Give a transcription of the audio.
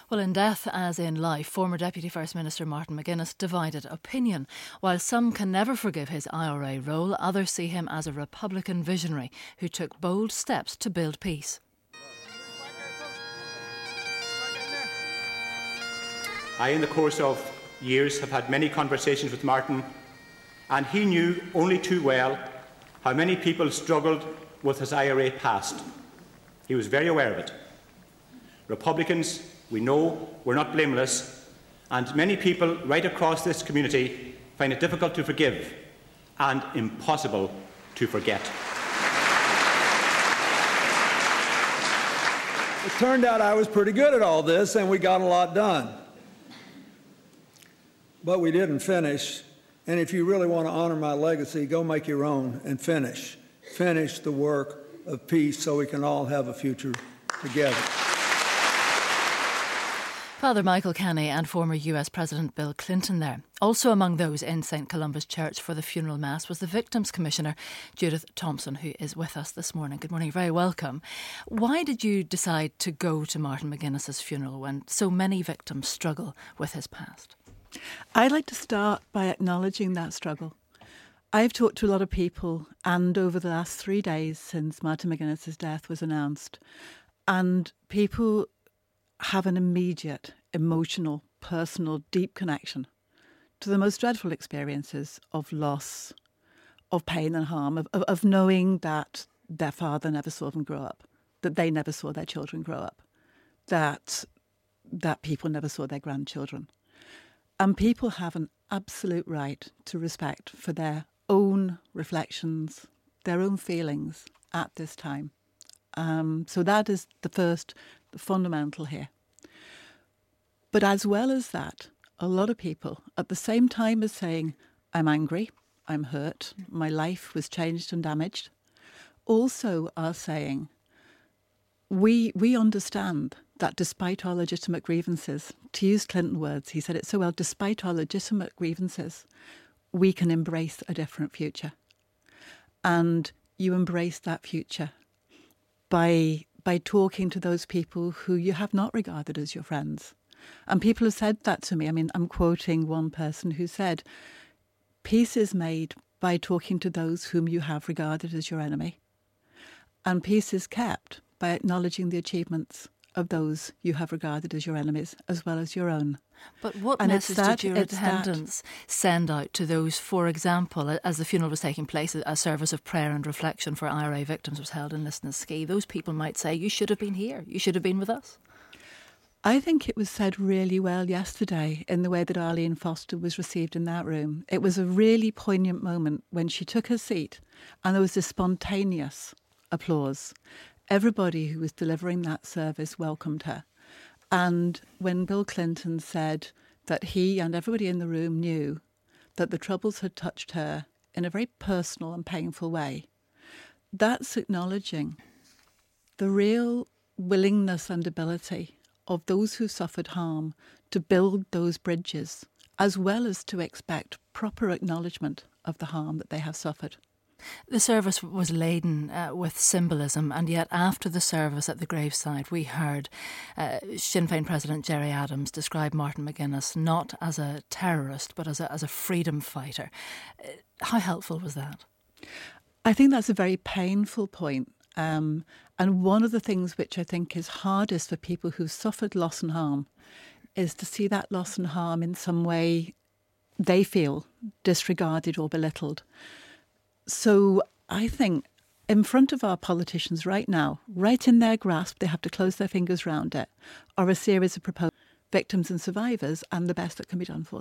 Well, in death as in life, former Deputy First Minister Martin McGuinness divided opinion. While some can never forgive his IRA role, others see him as a Republican visionary who took bold steps to build peace. I, in the course of years, have had many conversations with Martin, and he knew only too well how many people struggled with his IRA past. He was very aware of it. Republicans, we know, were not blameless, and many people right across this community find it difficult to forgive and impossible to forget. It turned out I was pretty good at all this, and we got a lot done. But we didn't finish, and if you really want to honor my legacy, go make your own and finish. Finish the work of peace so we can all have a future together. Father Michael Kenny and former US President Bill Clinton there. Also among those in St Columba's Church for the funeral mass was the Victims Commissioner Judith Thompson, who is with us this morning. Good morning, very welcome. Why did you decide to go to Martin McGuinness's funeral when so many victims struggle with his past? I'd like to start by acknowledging that struggle. I've talked to a lot of people, and over the last 3 days since Martin McGuinness's death was announced, and people have an immediate, emotional, personal, deep connection to the most dreadful experiences of loss, of pain and harm, of knowing that their father never saw them grow up, that they never saw their children grow up, that people never saw their grandchildren. And people have an absolute right to respect for their own reflections, their own feelings at this time. So that is the fundamental here. But as well as that, a lot of people, at the same time as saying, I'm angry, I'm hurt, my life was changed and damaged, also are saying, we understand that despite our legitimate grievances, to use Clinton words, he said it so well, despite our legitimate grievances, we can embrace a different future. And you embrace that future by talking to those people who you have not regarded as your friends. And people have said that to me. I mean, I'm quoting one person who said, peace is made by talking to those whom you have regarded as your enemy. And peace is kept by acknowledging the achievements of those you have regarded as your enemies, as well as your own. But what message did your attendants send out to those, for example, as the funeral was taking place, a service of prayer and reflection for IRA victims was held in Lisnaskea? Those people might say, you should have been here, you should have been with us. I think it was said really well yesterday in the way that Arlene Foster was received in that room. It was a really poignant moment when she took her seat and there was this spontaneous applause. Everybody who was delivering that service welcomed her. And when Bill Clinton said that he and everybody in the room knew that the troubles had touched her in a very personal and painful way, that's acknowledging the real willingness and ability of those who suffered harm to build those bridges, as well as to expect proper acknowledgement of the harm that they have suffered. The service was laden with symbolism, and yet after the service at the graveside we heard Sinn Féin President Gerry Adams describe Martin McGuinness not as a terrorist but as a freedom fighter. How helpful was that? I think that's a very painful point. And one of the things which I think is hardest for people who've suffered loss and harm is to see that loss and harm in some way they feel disregarded or belittled. So I think in front of our politicians right now, right in their grasp, they have to close their fingers round it, are a series of proposed victims and survivors and the best that can be done for